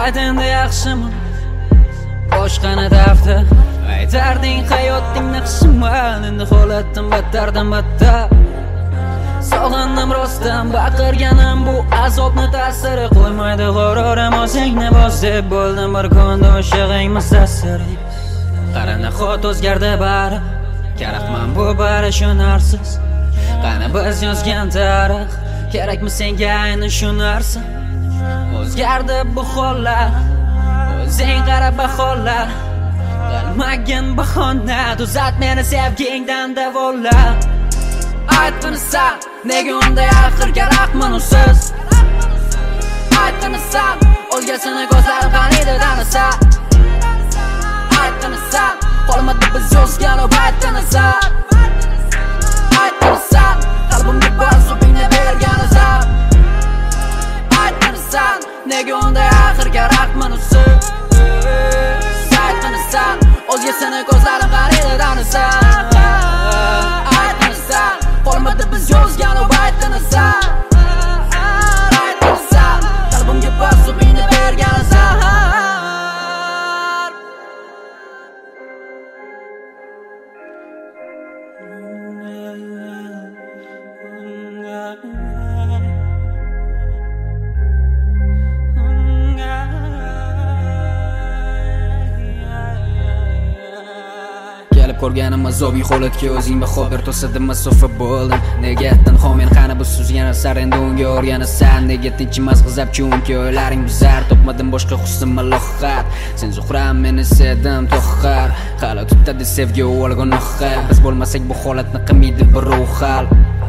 ayt endi yaxshimi boshqani daftar aytarding hayoting naqshiman endi holatim battardan battar sog'indim rostdan baqirganim bu azobni ta'siri qo'ymaydi g'ururim o'zingni boz deb bo'ldim bir kunda o'shig'ing musassir qara nahot o'zgardi bari kerakman bu bari shu narsiz qani biz yozgan tarix kerakmi senga ayni shu narsa o'zgardi bu hollar o'zing qara baholar qilmagin bahona tuzat meni sevgingdan davola aytqini san nega unday axir kerakman usiz aytqini san o'lgasini ko'zlarim qaniydi tanisa aytqini san qolmadi biz yozgan o aytqini san aytqini san qalbimga bor zubingni bergan azab aytqini san nega unday axir kerakman usiz aytqini san o'lgasini ko'zlarim qaniydi tanisa aytqini san qolmadi biz yozgan o aytqini san aytqini san qalbimga bor zubingni bergan azab ko'rganim azobiy holatga o'zing baho ber to'sadi masofa bo'ldim nega aytdin men qani bu suzgan asar endi unga o'rganasan nega tinchimas g'azab chunki o'ylaring bizar topmadim boshqa husn malohat sen zuhram men esedim to'xar hali tutadi sevgi o'l gunohga biz bo'lmasak bu holatni qilmaydi birov hal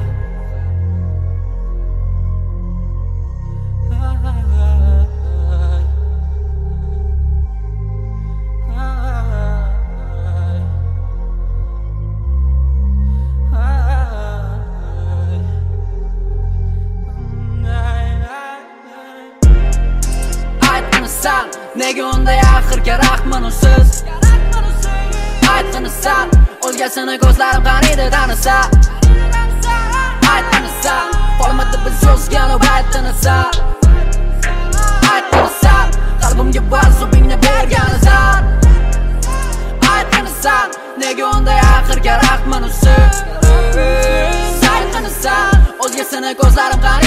nega unday axir kerakman usiz aytqini san o'lgasini ko'zlarim qaniydi tanisa aytqini san qolmadi biz yozgan o aytqini san aytqini san qalbimga bor zubingni bergan azab aytqini san nega unday axir kerakman usiz aytqini san o'lgasini ko'zlarim qaniydi